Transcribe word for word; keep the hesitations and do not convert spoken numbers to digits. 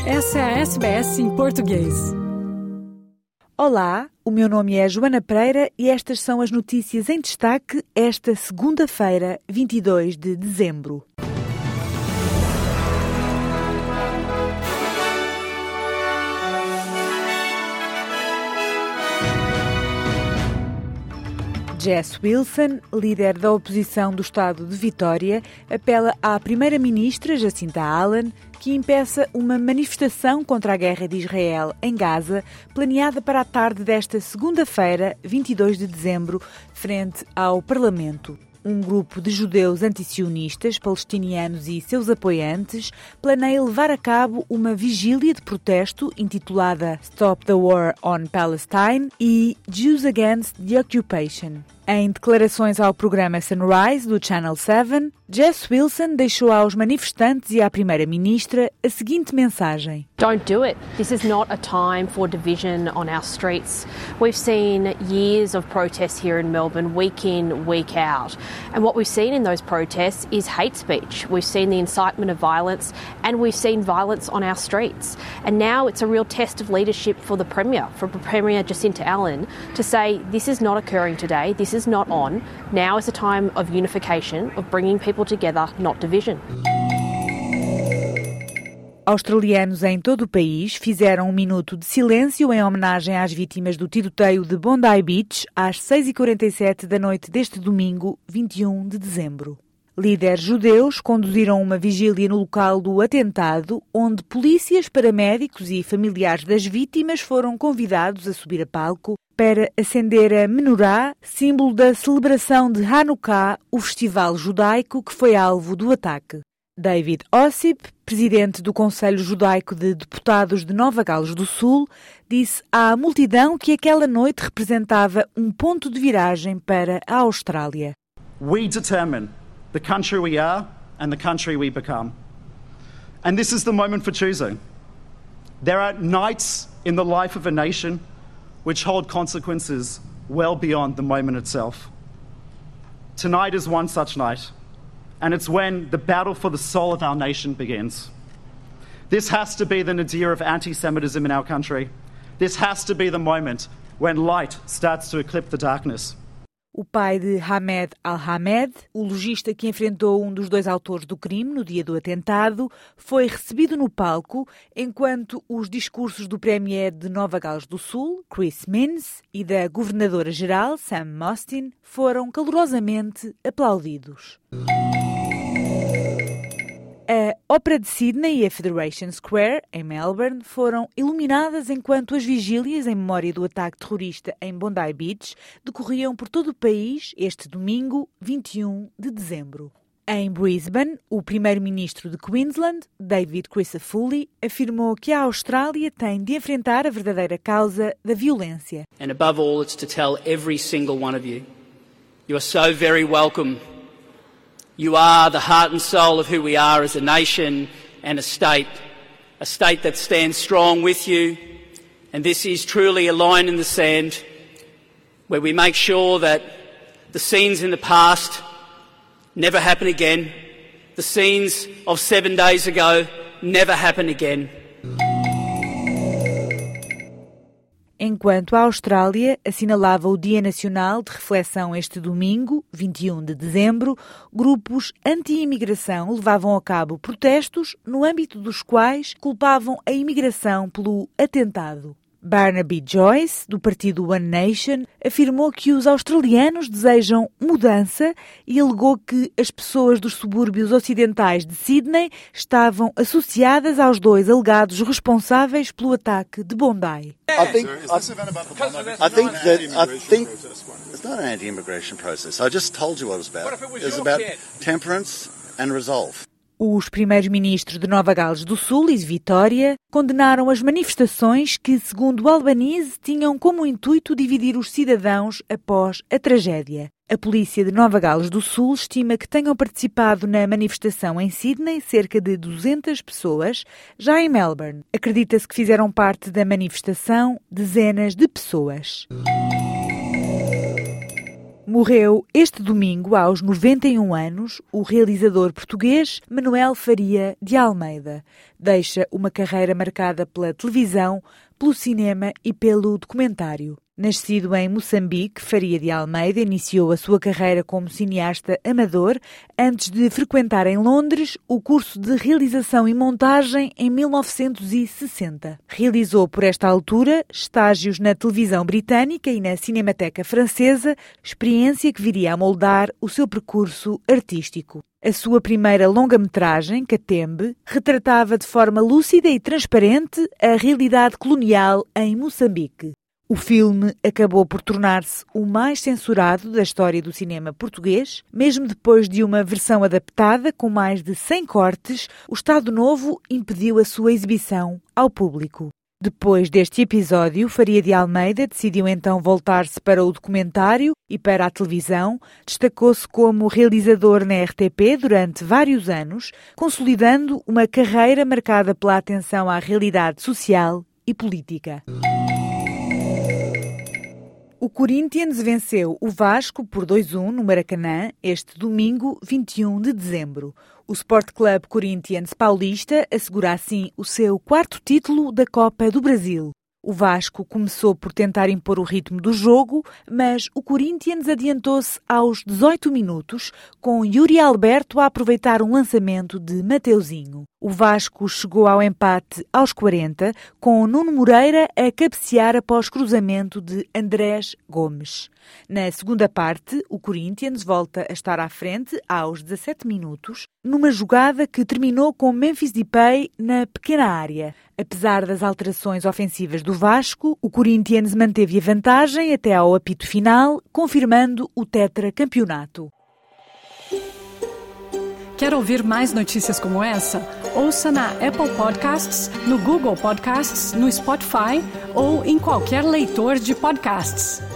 Essa é a S B S em português. Olá, o meu nome é Joana Pereira e estas são as notícias em destaque esta segunda-feira, vinte e dois de dezembro. Jess Wilson, líder da oposição do estado de Vitória, apela à primeira-ministra Jacinta Allan que impeça uma manifestação contra a guerra de Israel em Gaza, planeada para a tarde desta segunda-feira, vinte e dois de dezembro, frente ao Parlamento. Um grupo de judeus antisionistas, palestinianos e seus apoiantes planeia levar a cabo uma vigília de protesto intitulada Stop the War on Palestine e Jews Against the Occupation. Em declarações ao programa Sunrise do Channel sete, Jess Wilson deixou aos manifestantes e à primeira-ministra a seguinte mensagem: Don't do it. This is not a time for division on our streets. We've seen years of protests here in Melbourne, week in, week out. And what we've seen in those protests is hate speech. We've seen the incitement of violence and we've seen violence on our streets. And now it's a real test of leadership for the Premier, for Premier Jacinta Allan, to say this is not occurring today, this is not on. Now is a time of unification, of bringing people together, not division. Australianos em todo o país fizeram um minuto de silêncio em homenagem às vítimas do tiroteio de Bondi Beach às seis e quarenta e sete da noite deste domingo, vinte e um de dezembro. Líderes judeus conduziram uma vigília no local do atentado, onde polícias, paramédicos e familiares das vítimas foram convidados a subir a palco para acender a menorá, símbolo da celebração de Hanukkah, o festival judaico que foi alvo do ataque. David Ossip, presidente do Conselho Judaico de Deputados de Nova Gales do Sul, disse à multidão que aquela noite representava um ponto de viragem para a Austrália. We determine the country we are and the country we become. And this is the moment for choosing. There are nights in the life of a nation which hold consequences well beyond the moment itself. Tonight is one such night, and it's when the battle for the soul of our nation begins. This has to be the nadir of anti-Semitism in our country. This has to be the moment when light starts to eclipse the darkness. O pai de Hamed Al-Hamed, o logista que enfrentou um dos dois autores do crime no dia do atentado, foi recebido no palco enquanto os discursos do Premier de Nova Gales do Sul, Chris Minns, e da Governadora-Geral, Sam Mostyn, foram calorosamente aplaudidos. A Ópera de Sydney e a Federation Square, em Melbourne, foram iluminadas enquanto as vigílias em memória do ataque terrorista em Bondi Beach decorriam por todo o país este domingo, vinte e um de dezembro. Em Brisbane, o primeiro-ministro de Queensland, David Crisafulli, afirmou que a Austrália tem de enfrentar a verdadeira causa da violência. And above all, it's to tell every single one of you, you are so very welcome. You are the heart and soul of who we are as a nation and a state, a state that stands strong with you. And this is truly a line in the sand where we make sure that the scenes in the past never happen again. The scenes of seven days ago never happen again. Enquanto a Austrália assinalava o Dia Nacional de Reflexão este domingo, vinte e um de dezembro, grupos anti-imigração levavam a cabo protestos no âmbito dos quais culpavam a imigração pelo atentado. Barnaby Joyce, do partido One Nation, afirmou que os australianos desejam mudança e alegou que as pessoas dos subúrbios ocidentais de Sydney estavam associadas aos dois alegados responsáveis pelo ataque de Bondi. I think, I, I think that I think it's not an anti-immigration process. I just told you what it was about. It was about temperance and resolve. Os primeiros-ministros de Nova Gales do Sul e de Vitória condenaram as manifestações que, segundo Albanese, tinham como intuito dividir os cidadãos após a tragédia. A polícia de Nova Gales do Sul estima que tenham participado na manifestação em Sydney cerca de duzentas pessoas. Já em Melbourne, acredita-se que fizeram parte da manifestação dezenas de pessoas. Morreu este domingo, aos noventa e um anos, o realizador português Manuel Faria de Almeida. Deixa uma carreira marcada pela televisão, pelo cinema e pelo documentário. Nascido em Moçambique, Faria de Almeida iniciou a sua carreira como cineasta amador antes de frequentar em Londres o curso de realização e montagem em mil novecentos e sessenta. Realizou, por esta altura, estágios na televisão britânica e na Cinemateca Francesa, experiência que viria a moldar o seu percurso artístico. A sua primeira longa-metragem, Catembe, retratava de forma lúcida e transparente a realidade colonial em Moçambique. O filme acabou por tornar-se o mais censurado da história do cinema português. Mesmo depois de uma versão adaptada com mais de cem cortes, o Estado Novo impediu a sua exibição ao público. Depois deste episódio, Faria de Almeida decidiu então voltar-se para o documentário e para a televisão. Destacou-se como realizador na R T P durante vários anos, consolidando uma carreira marcada pela atenção à realidade social e política. O Corinthians venceu o Vasco por dois a um no Maracanã este domingo, vinte e um de dezembro. O Sport Club Corinthians Paulista assegura assim o seu quarto título da Copa do Brasil. O Vasco começou por tentar impor o ritmo do jogo, mas o Corinthians adiantou-se aos dezoito minutos, com Yuri Alberto a aproveitar um lançamento de Mateuzinho. O Vasco chegou ao empate aos quarenta, com Nuno Moreira a cabecear após cruzamento de Andrés Gomes. Na segunda parte, o Corinthians volta a estar à frente aos dezassete minutos, numa jogada que terminou com Memphis Depay na pequena área. Apesar das alterações ofensivas do Vasco, o Corinthians manteve a vantagem até ao apito final, confirmando o tetracampeonato. Quer ouvir mais notícias como essa? Ouça na Apple Podcasts, no Google Podcasts, no Spotify ou em qualquer leitor de podcasts.